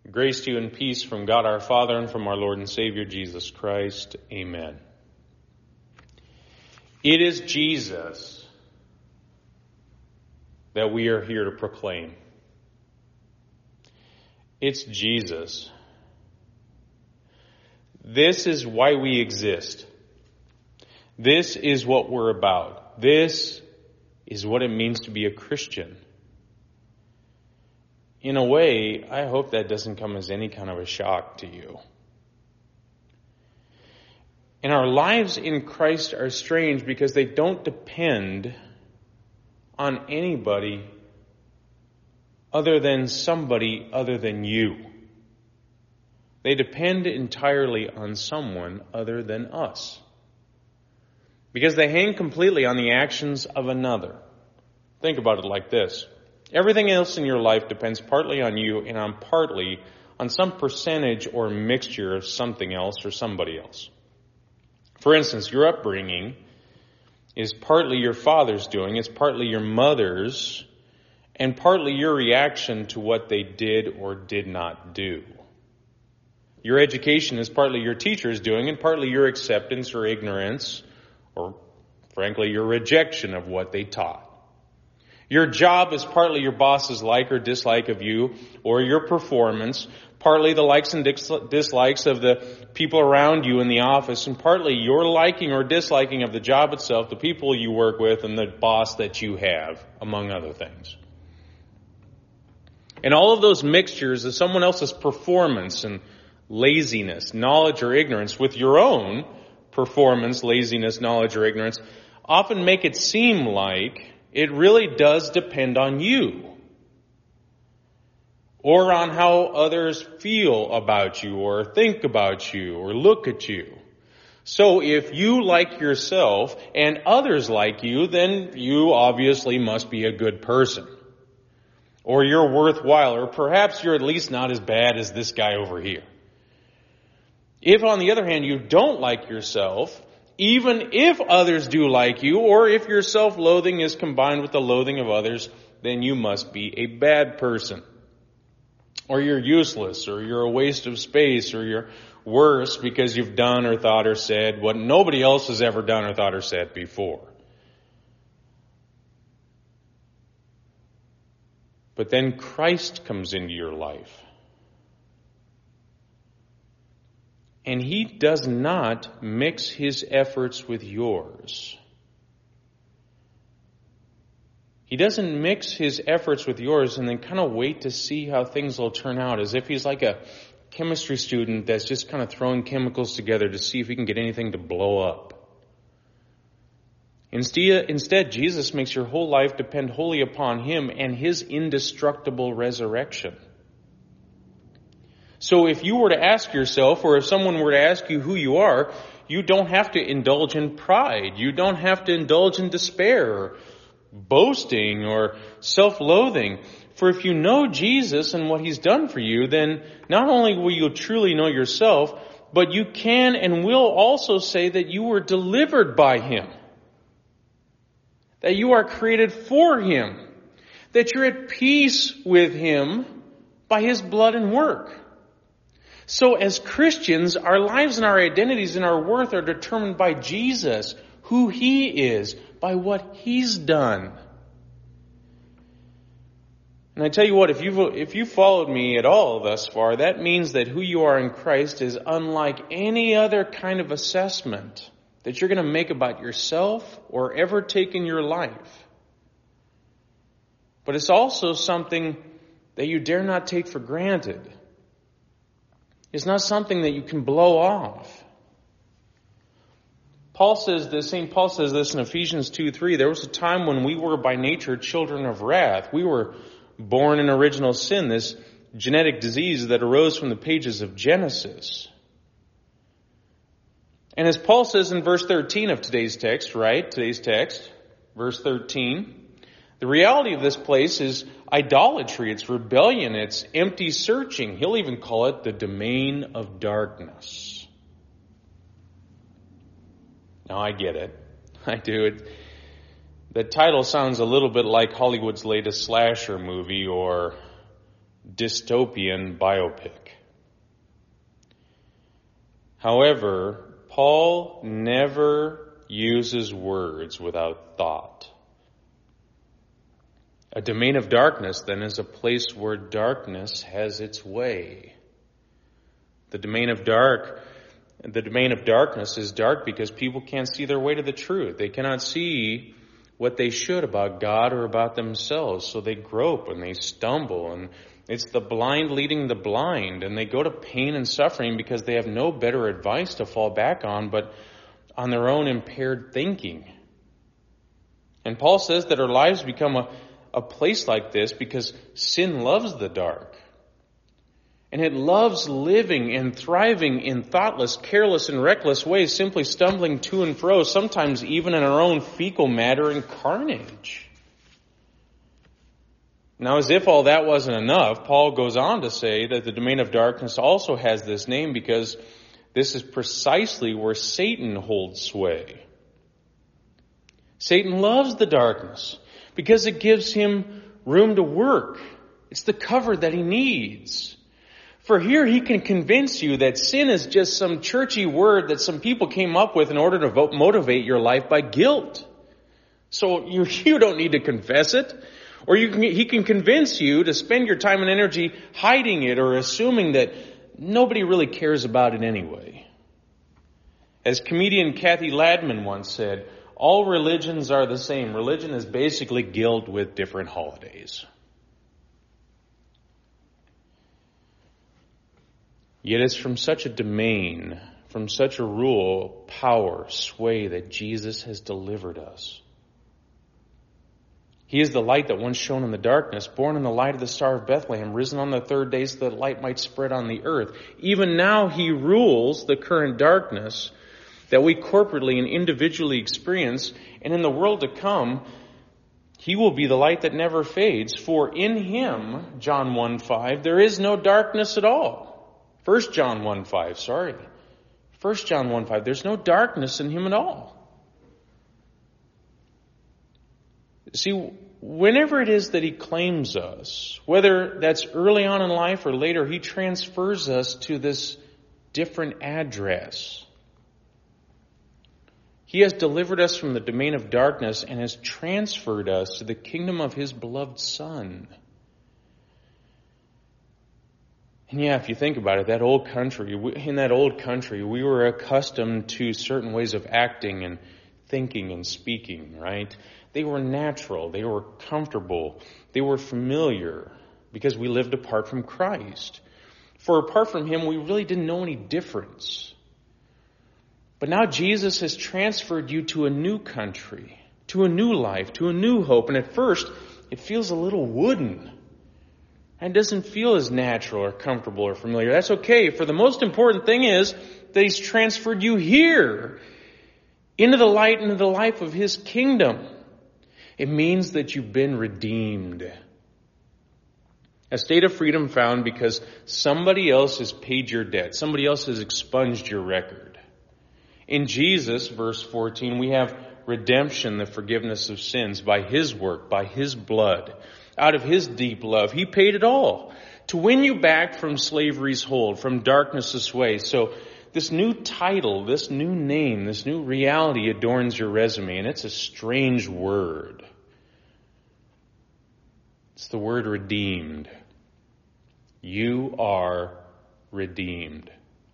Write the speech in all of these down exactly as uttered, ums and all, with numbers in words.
Grace to you and peace from God our Father and from our Lord and Savior Jesus Christ. Amen. It is Jesus that we are here to proclaim. It's Jesus. This is why we exist. This is what we're about. This is what it means to be a Christian. In a way, I hope that doesn't come as any kind of a shock to you. And our lives in Christ are strange because they don't depend on anybody other than somebody other than you. They depend entirely on someone other than us. Because they hang completely on the actions of another. Think about it like this. Everything else in your life depends partly on you and on partly on some percentage or mixture of something else or somebody else. For instance, your upbringing is partly your father's doing, it's partly your mother's, and partly your reaction to what they did or did not do. Your education is partly your teacher's doing and partly your acceptance or ignorance, or frankly, your rejection of what they taught. Your job is partly your boss's like or dislike of you or your performance, partly the likes and dislikes of the people around you in the office, and partly your liking or disliking of the job itself, the people you work with, and the boss that you have, among other things. And all of those mixtures of someone else's performance and laziness, knowledge or ignorance with your own performance, laziness, knowledge or ignorance often make it seem like it really does depend on you or on how others feel about you or think about you or look at you. So if you like yourself and others like you, then you obviously must be a good person. Or you're worthwhile, or perhaps you're at least not as bad as this guy over here. If, on the other hand, you don't like yourself, even if others do like you, or if your self-loathing is combined with the loathing of others, then you must be a bad person. Or you're useless, or you're a waste of space, or you're worse because you've done or thought or said what nobody else has ever done or thought or said before. But then Christ comes into your life. And he does not mix his efforts with yours. He doesn't mix his efforts with yours and then kind of wait to see how things will turn out, as if he's like a chemistry student that's just kind of throwing chemicals together to see if he can get anything to blow up. Instead, instead, Jesus makes your whole life depend wholly upon him and his indestructible resurrection. So if you were to ask yourself, or if someone were to ask you who you are, you don't have to indulge in pride. You don't have to indulge in despair, or boasting, or self-loathing. For if you know Jesus and what he's done for you, then not only will you truly know yourself, but you can and will also say that you were delivered by him. That you are created for him. That you're at peace with him by his blood and work. So as Christians, our lives and our identities and our worth are determined by Jesus, who he is, by what he's done. And I tell you what, if you've, if you followed me at all thus far, that means that who you are in Christ is unlike any other kind of assessment that you're going to make about yourself or ever take in your life. But it's also something that you dare not take for granted. It's not something that you can blow off. Paul says this, Saint Paul says this in Ephesians two three. There was a time when we were by nature children of wrath. We were born in original sin, this genetic disease that arose from the pages of Genesis. And as Paul says in verse thirteen of today's text, right? Today's text, verse thirteen. The reality of this place is idolatry, it's rebellion, it's empty searching. He'll even call it the domain of darkness. Now I get it. I do. It, the title sounds a little bit like Hollywood's latest slasher movie or dystopian biopic. However, Paul never uses words without thought. A domain of darkness, then, is a place where darkness has its way. The domain of dark, the domain of darkness is dark because people can't see their way to the truth. They cannot see what they should about God or about themselves, so they grope and they stumble, and it's the blind leading the blind, and they go to pain and suffering because they have no better advice to fall back on but on their own impaired thinking. And Paul says that our lives become a, a place like this because sin loves the dark. And it loves living and thriving in thoughtless, careless, and reckless ways, simply stumbling to and fro, sometimes even in our own fecal matter and carnage. Now, as if all that wasn't enough, Paul goes on to say that the domain of darkness also has this name because this is precisely where Satan holds sway. Satan loves the darkness because it gives him room to work. It's the cover that he needs. For here he can convince you that sin is just some churchy word that some people came up with in order to vote, motivate your life by guilt. So you, you don't need to confess it. Or you can, he can convince you to spend your time and energy hiding it or assuming that nobody really cares about it anyway. As comedian Kathy Ladman once said, all religions are the same. Religion is basically guilt with different holidays. Yet it's from such a domain, from such a rule, power, sway that Jesus has delivered us. He is the light that once shone in the darkness, born in the light of the Star of Bethlehem, risen on the third day so that light might spread on the earth. Even now he rules the current darkness that we corporately and individually experience, and in the world to come, he will be the light that never fades. For in him, John one five, there is no darkness at all. First John one five, sorry. First John one five, there's no darkness in him at all. See, whenever it is that he claims us, whether that's early on in life or later, he transfers us to this different address. He has delivered us from the domain of darkness and has transferred us to the kingdom of his beloved Son. And yeah, if you think about it, that old country, in that old country, we were accustomed to certain ways of acting and thinking and speaking, right? They were natural. They were comfortable. They were familiar because we lived apart from Christ. For apart from him, we really didn't know any difference. But now Jesus has transferred you to a new country, to a new life, to a new hope. And at first, it feels a little wooden. And it doesn't feel as natural or comfortable or familiar. That's okay. For the most important thing is that he's transferred you here into the light, into the life of his kingdom. It means that you've been redeemed. A state of freedom found because somebody else has paid your debt. Somebody else has expunged your record. In Jesus, verse fourteen, we have redemption, the forgiveness of sins by his work, by his blood. Out of his deep love, he paid it all to win you back from slavery's hold, from darkness's sway. So this new title, this new name, this new reality adorns your resume, and it's a strange word. It's the word redeemed. You are redeemed.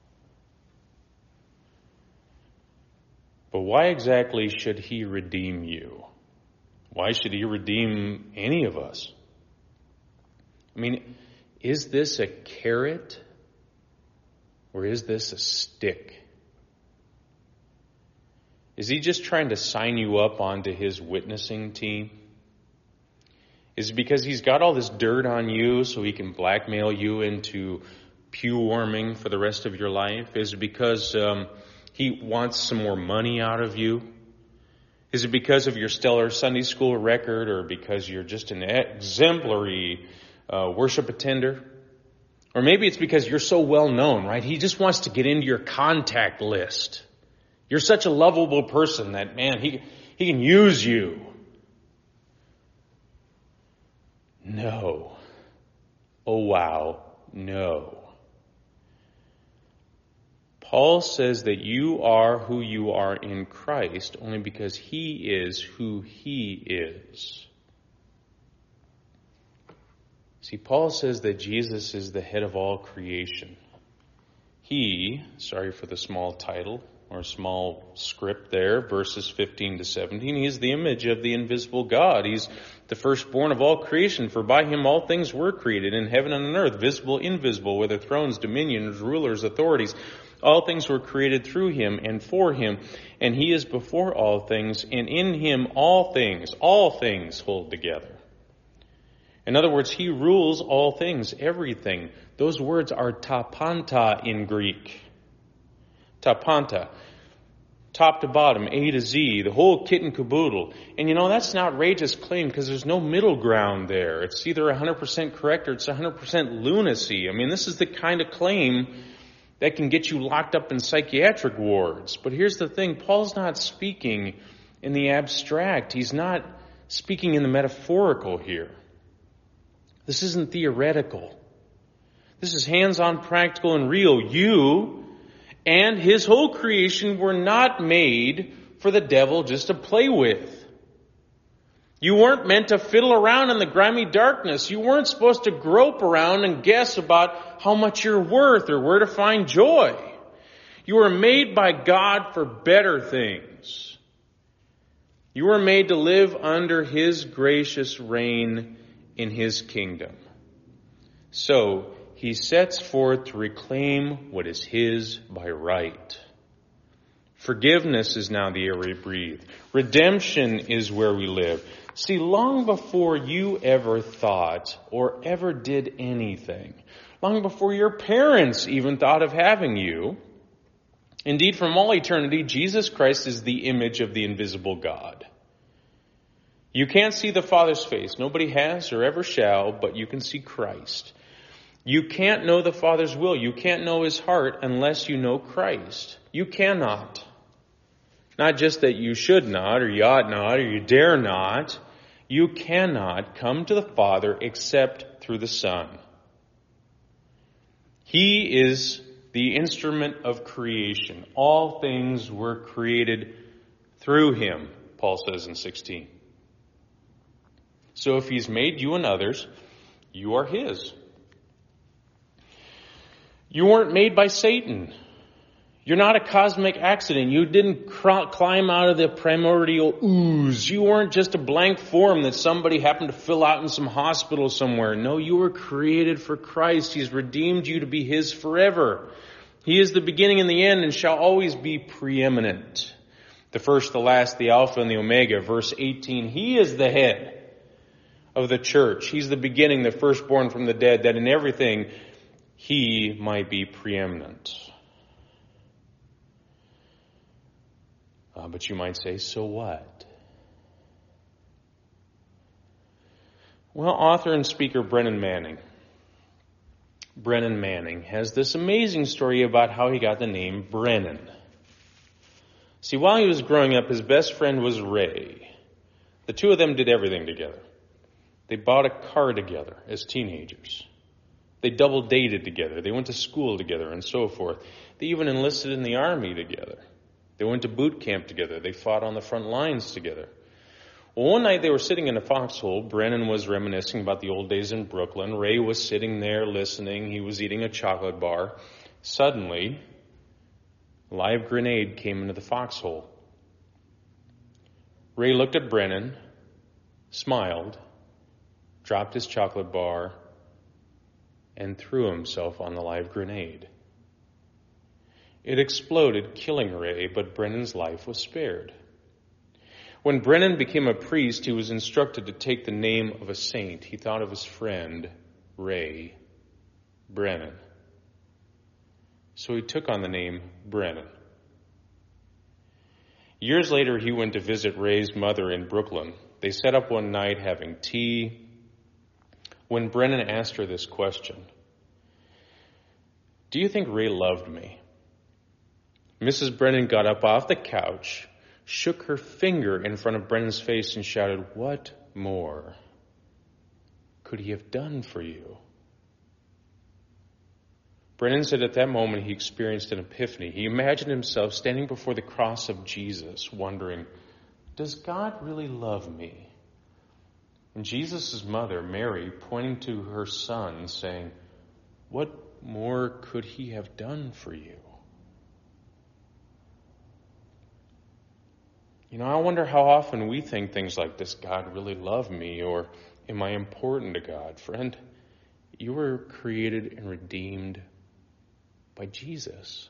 But why exactly should he redeem you? Why should he redeem any of us? I mean, is this a carrot or is this a stick? Is he just trying to sign you up onto his witnessing team? Is it because he's got all this dirt on you so he can blackmail you into pew warming for the rest of your life? Is it because um, he wants some more money out of you? Is it because of your stellar Sunday school record, or because you're just an exemplary uh, worship attender? Or maybe it's because you're so well known, right? He just wants to get into your contact list. You're such a lovable person that, man, he, he can use you. No. Oh wow, no. Paul says that you are who you are in Christ only because he is who he is. See, Paul says that Jesus is the head of all creation. He, sorry for the small title or small script there, verses fifteen to seventeen, he is the image of the invisible God. He's the firstborn of all creation, for by him all things were created in heaven and on earth, visible, invisible, whether thrones, dominions, rulers, authorities. All things were created through him and for him, and he is before all things, and in him all things, all things hold together. In other words, he rules all things, everything. Those words are tapanta in Greek. Tapanta. Top to bottom, A to Z, the whole kit and caboodle. And you know, that's an outrageous claim because there's no middle ground there. It's either one hundred percent correct or it's one hundred percent lunacy. I mean, this is the kind of claim that can get you locked up in psychiatric wards. But here's the thing, Paul's not speaking in the abstract. He's not speaking in the metaphorical here. This isn't theoretical. This is hands-on, practical, and real. You and his whole creation were not made for the devil just to play with. You weren't meant to fiddle around in the grimy darkness. You weren't supposed to grope around and guess about how much you're worth or where to find joy. You were made by God for better things. You were made to live under his gracious reign in his kingdom. So, he sets forth to reclaim what is his by right. Forgiveness is now the air we breathe. Redemption is where we live. See, long before you ever thought or ever did anything, long before your parents even thought of having you, indeed from all eternity, Jesus Christ is the image of the invisible God. You can't see the Father's face. Nobody has or ever shall, but you can see Christ. You can't know the Father's will. You can't know his heart unless you know Christ. You cannot. Not just that you should not, or you ought not, or you dare not. You cannot come to the Father except through the Son. He is the instrument of creation. All things were created through him, Paul says in sixteen. So if he's made you and others, you are his. You weren't made by Satan. You're not a cosmic accident. You didn't cr- climb out of the primordial ooze. You weren't just a blank form that somebody happened to fill out in some hospital somewhere. No, you were created for Christ. He's redeemed you to be his forever. He is the beginning and the end and shall always be preeminent. The first, the last, the Alpha and the Omega. Verse eighteen, he is the head of the church. He's the beginning, the firstborn from the dead, that in everything he might be preeminent. Uh, but you might say, so what? Well, author and speaker Brennan Manning, Brennan Manning has this amazing story about how he got the name Brennan. See, while he was growing up, his best friend was Ray. The two of them did everything together. They bought a car together as teenagers. They double dated together. They went to school together and so forth. They even enlisted in the army together. They went to boot camp together. They fought on the front lines together. Well, one night they were sitting in a foxhole. Brennan was reminiscing about the old days in Brooklyn. Ray was sitting there listening. He was eating a chocolate bar. Suddenly, a live grenade came into the foxhole. Ray looked at Brennan, smiled, dropped his chocolate bar, and threw himself on the live grenade. It exploded, killing Ray, but Brennan's life was spared. When Brennan became a priest, he was instructed to take the name of a saint. He thought of his friend, Ray Brennan. So he took on the name Brennan. Years later, he went to visit Ray's mother in Brooklyn. They sat up one night having tea when Brennan asked her this question: "Do you think Ray loved me?" Missus Brennan got up off the couch, shook her finger in front of Brennan's face, and shouted, "What more could he have done for you?" Brennan said at that moment he experienced an epiphany. He imagined himself standing before the cross of Jesus, wondering, does God really love me? And Jesus' mother, Mary, pointing to her son, saying, what more could he have done for you? You know, I wonder how often we think things like, does God really love me? Or am I important to God? Friend, you were created and redeemed by Jesus.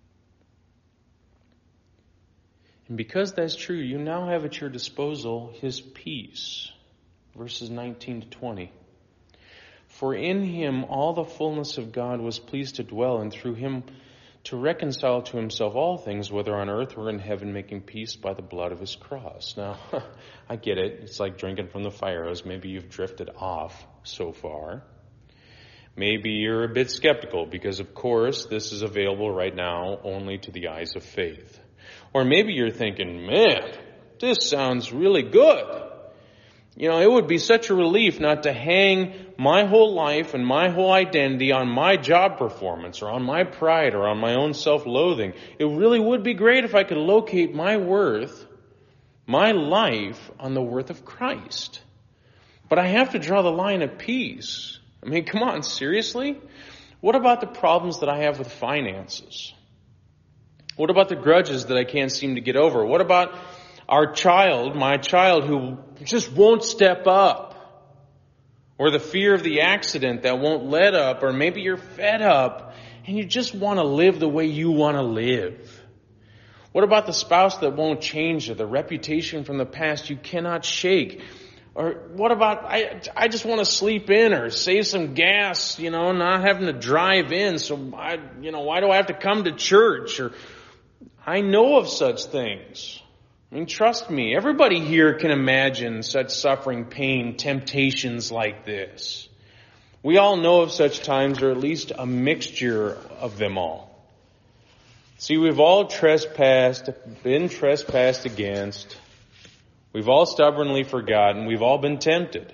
And because that's true, you now have at your disposal his peace. Verses nineteen to twenty. For in him all the fullness of God was pleased to dwell, and through him to reconcile to himself all things, whether on earth or in heaven, making peace by the blood of his cross. Now, I get it. It's like drinking from the fire hose. Maybe you've drifted off so far. Maybe you're a bit skeptical because, of course, this is available right now only to the eyes of faith. Or maybe you're thinking, man, this sounds really good. You know, it would be such a relief not to hang my whole life and my whole identity on my job performance or on my pride or on my own self-loathing. It really would be great if I could locate my worth, my life, on the worth of Christ. But I have to draw the line at peace. I mean, come on, seriously? What about the problems that I have with finances? What about the grudges that I can't seem to get over? What about our child, my child, who just won't step up? Or the fear of the accident that won't let up? Or maybe you're fed up and you just want to live the way you want to live. What about the spouse that won't change, or the reputation from the past you cannot shake? Or what about, I, I just want to sleep in or save some gas, you know, not having to drive in. So, I, you know, why do I have to come to church? Or I know of such things. I mean, trust me, everybody here can imagine such suffering, pain, temptations like this. We all know of such times, or at least a mixture of them all. See, we've all trespassed, been trespassed against. We've all stubbornly forgotten. We've all been tempted.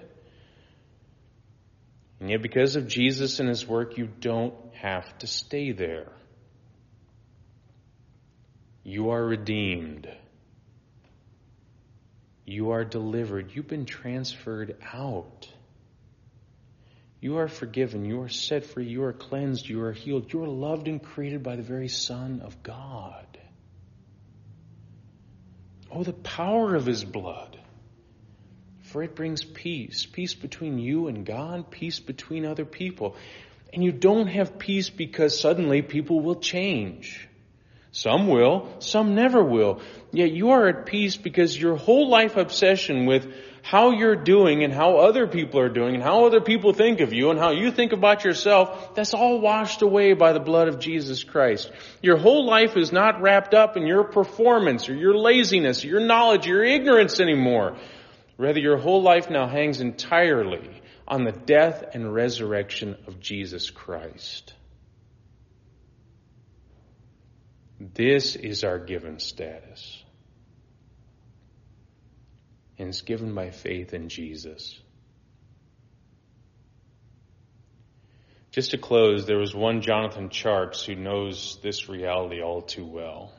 And yet because of Jesus and his work, you don't have to stay there. You are redeemed. You are delivered. You've been transferred out. You are forgiven. You are set free. You are cleansed. You are healed. You are loved and created by the very Son of God. Oh, the power of his blood. For it brings peace. Peace between you and God. Peace between other people. And you don't have peace because suddenly people will change. Some will, some never will. Yet you are at peace because your whole life obsession with how you're doing and how other people are doing and how other people think of you and how you think about yourself, that's all washed away by the blood of Jesus Christ. Your whole life is not wrapped up in your performance or your laziness, or your knowledge, or your ignorance anymore. Rather, your whole life now hangs entirely on the death and resurrection of Jesus Christ. This is our given status. And it's given by faith in Jesus. Just to close, there was one Jonathan Charks who knows this reality all too well.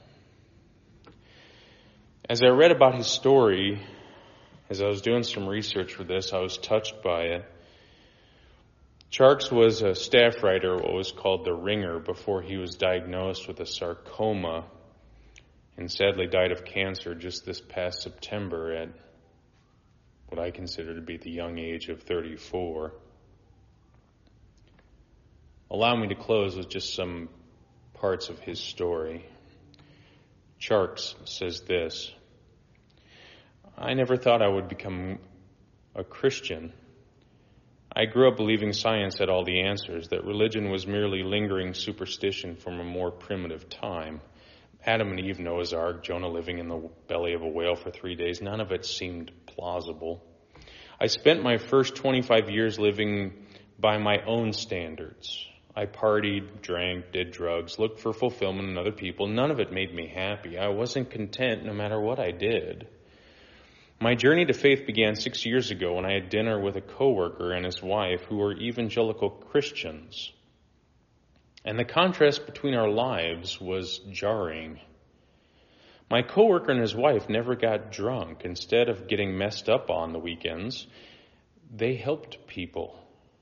As I read about his story, as I was doing some research for this, I was touched by it. Charks was a staff writer at what was called the Ringer before he was diagnosed with a sarcoma and sadly died of cancer just this past September at what I consider to be the young age of thirty-four. Allow me to close with just some parts of his story. Charks says this: I never thought I would become a Christian. I grew up believing science had all the answers, that religion was merely lingering superstition from a more primitive time. Adam and Eve, Noah's Ark, Jonah living in the belly of a whale for three days, none of it seemed plausible. I spent my first twenty-five years living by my own standards. I partied, drank, did drugs, looked for fulfillment in other people. None of it made me happy. I wasn't content no matter what I did. My journey to faith began six years ago when I had dinner with a coworker and his wife who were evangelical Christians. And the contrast between our lives was jarring. My coworker and his wife never got drunk. Instead of getting messed up on the weekends, they helped people.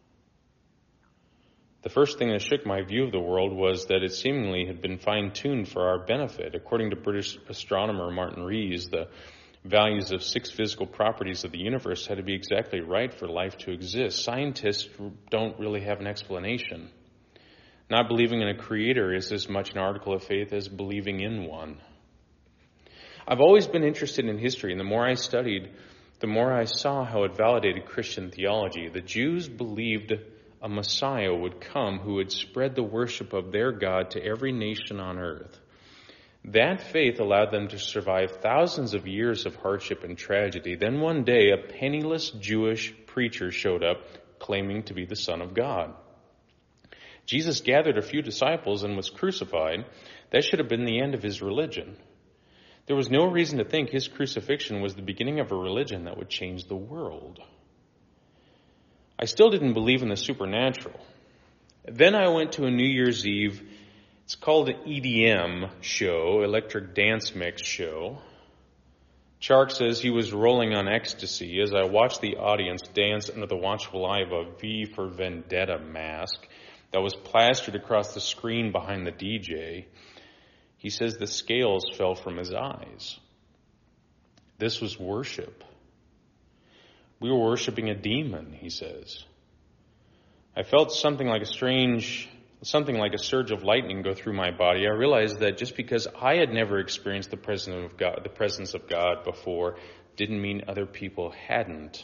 The first thing that shook my view of the world was that it seemingly had been fine-tuned for our benefit. According to British astronomer Martin Rees, the values of six physical properties of the universe had to be exactly right for life to exist. Scientists don't really have an explanation. Not believing in a creator is as much an article of faith as believing in one. I've always been interested in history, and the more I studied, the more I saw how it validated Christian theology. The Jews believed a Messiah would come who would spread the worship of their God to every nation on earth. That faith allowed them to survive thousands of years of hardship and tragedy. Then one day, a penniless Jewish preacher showed up claiming to be the Son of God. Jesus gathered a few disciples and was crucified. That should have been the end of his religion. There was no reason to think his crucifixion was the beginning of a religion that would change the world. I still didn't believe in the supernatural. Then I went to a New Year's Eve, it's called an E D M show, Electric Dance Mix show. Chark says he was rolling on ecstasy as I watched the audience dance under the watchful eye of a V for Vendetta mask that was plastered across the screen behind the D J. He says the scales fell from his eyes. This was worship. We were worshiping a demon, he says. I felt something like a strange, something like a surge of lightning go through my body. I realized that just because I had never experienced the presence of God, the presence of God before, didn't mean other people hadn't.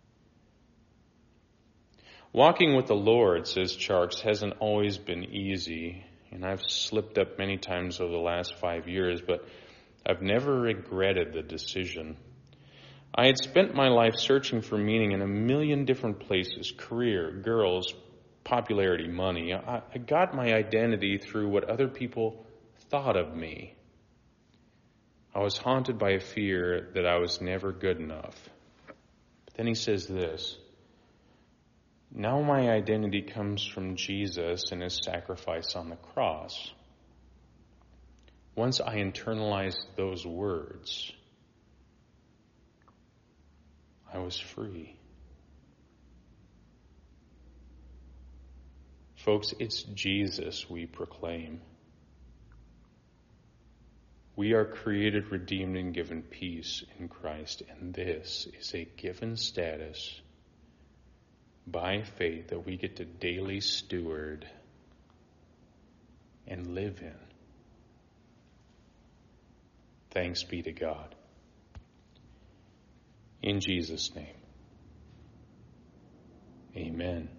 Walking with the Lord, says Charks, hasn't always been easy, and I've slipped up many times over the last five years, but I've never regretted the decision. I had spent my life searching for meaning in a million different places: career, girls, popularity, money. I, I got my identity through what other people thought of me. I was haunted by a fear that I was never good enough. But then he says this: now my identity comes from Jesus and his sacrifice on the cross. Once I internalized those words, I was free. Folks, it's Jesus we proclaim. We are created, redeemed, and given peace in Christ, and this is a given status by faith that we get to daily steward and live in. Thanks be to God. In Jesus' name, amen.